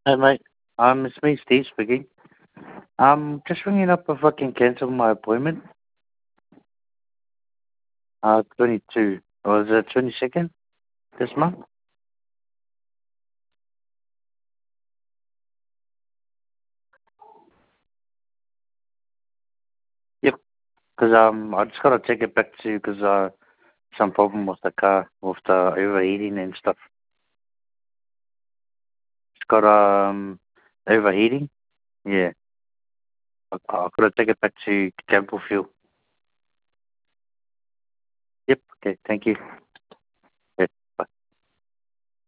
Hey mate, it's me, Steve speaking. Just ringing up if I can cancel my appointment. 22, or is it 22nd this month? Yep, because I just gotta take it back to because some problem with the car with the overheating and stuff. It's got overheating. Yeah, I gotta take it back to Campbell Fuel. Yep. Okay. Thank you.